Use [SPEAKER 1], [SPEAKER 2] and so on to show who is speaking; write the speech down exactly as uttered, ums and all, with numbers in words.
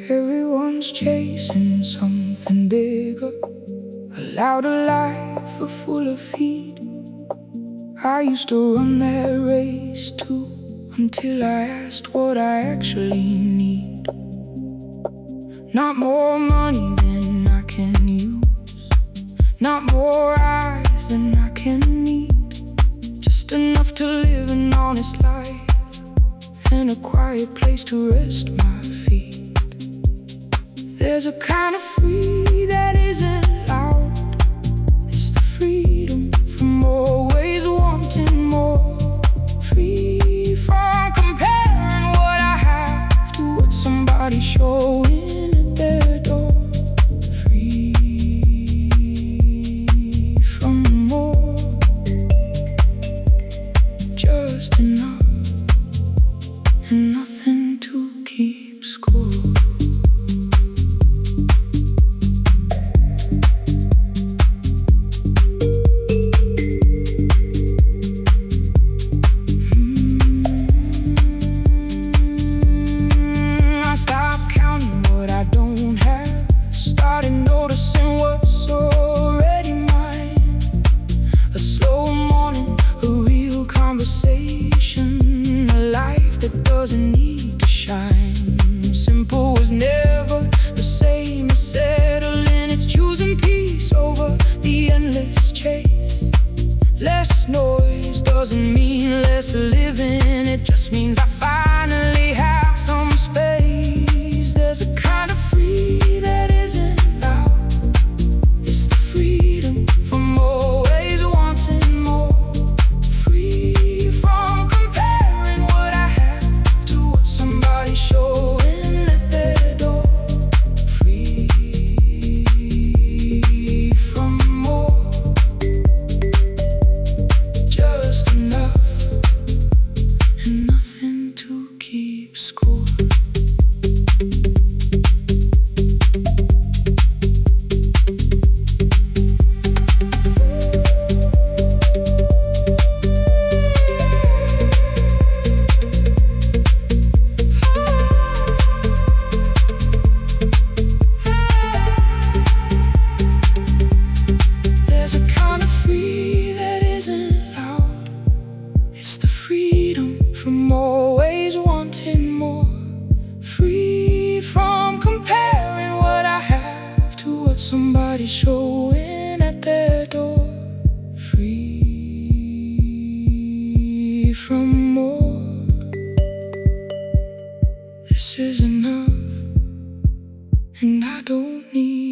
[SPEAKER 1] Everyone's chasing something bigger, a louder life, a fuller feet. I used to run that race too, until I asked what I actually need. Not more money than I can use, not more eyes than I can need. Just enough to live an honest life, and a quiet place to rest my feet. There's a kind of free that isn't loud. It's the freedom from always wanting more. Free from comparing what I have to what somebody's showing at their door. Free from more, just enough and nothing to keep score. Doesn't need to shine. Simple was never the same as settling. It's choosing peace over the endless chase. Less noise doesn't mean less living. It just means I finally have some space. There's a kind of free that isn't loud. It's the freedom from always wanting more. Free from comparing what I have to what somebody's showing at their door. Free from more, just enough and nothing to keep score. From always wanting more. Free from comparing what I have to what somebody's showing at their door. Free from more. This is enough, and I don't need